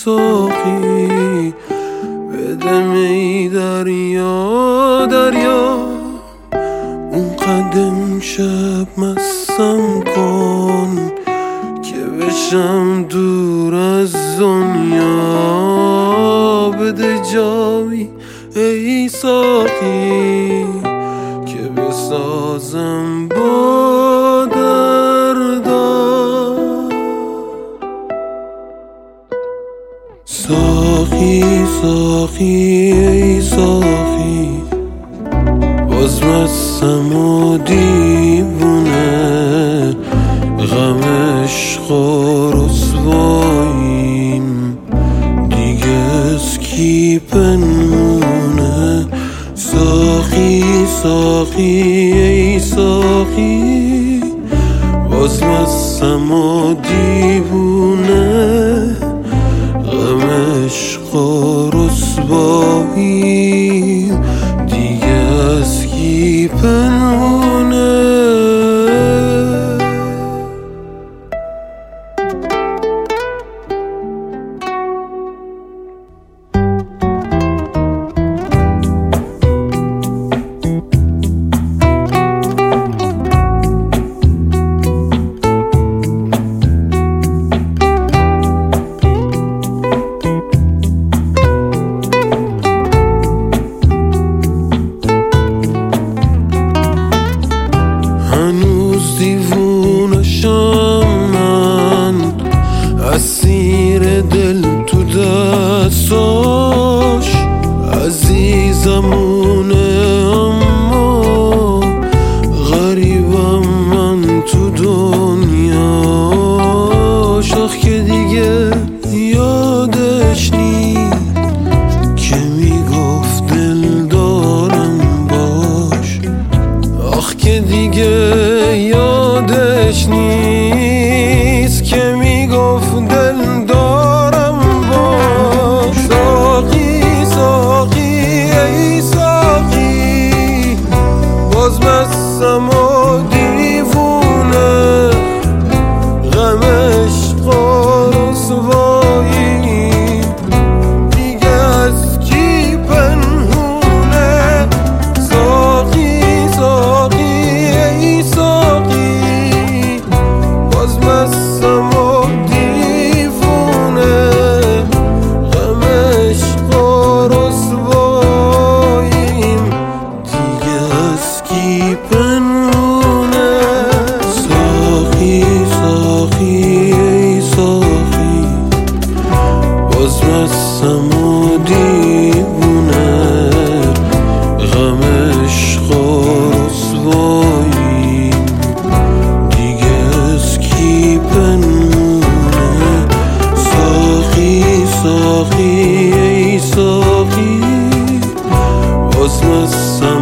ساقی بده می دریا دریا، اون قدم شب مستم کن که بشم دور از دنیا. بده جایی ای ساقی که بسازم با دردا. ساقی ساقی ای ساقی، باز مستم و دیوونه، غم عشق و رسواییم دیگه از کی پنهونه. ساقی ساقی ای ساقی، باز مستم و دیوونه، غم عشق و رسوایی دیگه از کی پنهونه. هنوز دیوونشم من، اسیر دل تو دستاش، عزیزمونه اما غریبم من تو دنیاش. آخ که دیگه یادش نی که میگفت دل دارم باش. آخ که دیگه یادش نیست که میگفت دل دارم باش. ساقی ساقی ای ساقی، باز مستم و دیوونه، غم عشق و رسوایی دیگه از کی پنهونه. ساقی ساقی ای ساقی، باز مستم و دیوونه، غم عشق و رسواییم دیگه از کی پنهونه. ساقی ساقی ای ساقی، باز مستم و دیوونه، غم عشق و رسواییم دیگه از کی پنهونه. ساقی ساقی ای ساقی، باز مستم